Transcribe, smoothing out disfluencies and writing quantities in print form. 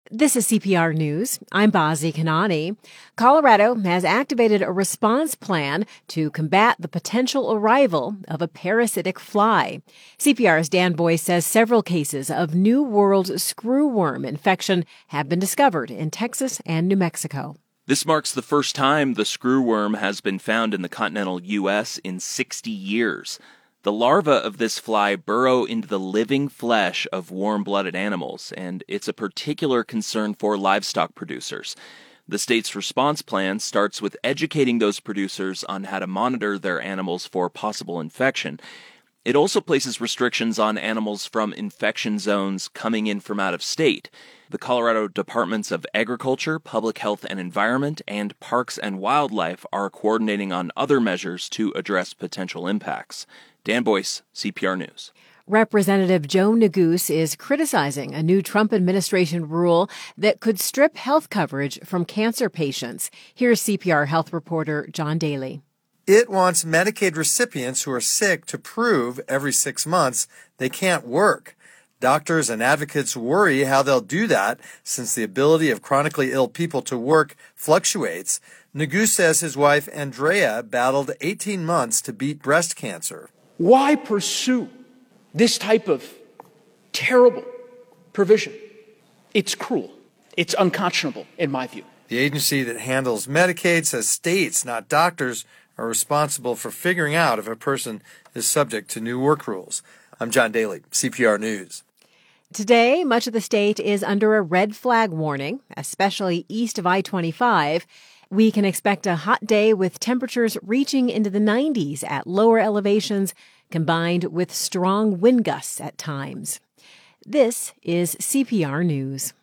This is CPR News. I'm Bazi Kanani. Colorado has activated a response plan to combat the potential arrival of a parasitic fly. CPR's Dan Boyce says several cases of New World screwworm infection have been discovered in Texas and New Mexico. This marks the first time the screwworm has been found in the continental U.S. in 60 years. The larvae of this fly burrow into the living flesh of warm-blooded animals, and it's a particular concern for livestock producers. The state's response plan starts with educating those producers on how to monitor their animals for possible infection. It also places restrictions on animals from infection zones coming in from out of state. The Colorado Departments of Agriculture, Public Health and Environment, and Parks and Wildlife are coordinating on other measures to address potential impacts. Dan Boyce, CPR News. Representative Joe Neguse is criticizing a new Trump administration rule that could strip health coverage from cancer patients. Here's CPR health reporter John Daly. It wants Medicaid recipients who are sick to prove every 6 months they can't work. Doctors and advocates worry how they'll do that since the ability of chronically ill people to work fluctuates. Neguse says his wife, Andrea, battled 18 months to beat breast cancer. Why pursue this type of terrible provision? It's cruel. It's unconscionable, in my view. The agency that handles Medicaid says states, not doctors, are responsible for figuring out if a person is subject to new work rules. I'm John Daly, CPR News. Today, much of the state is under a red flag warning, especially east of I-25. We can expect a hot day with temperatures reaching into the 90s at lower elevations, combined with strong wind gusts at times. This is CPR News.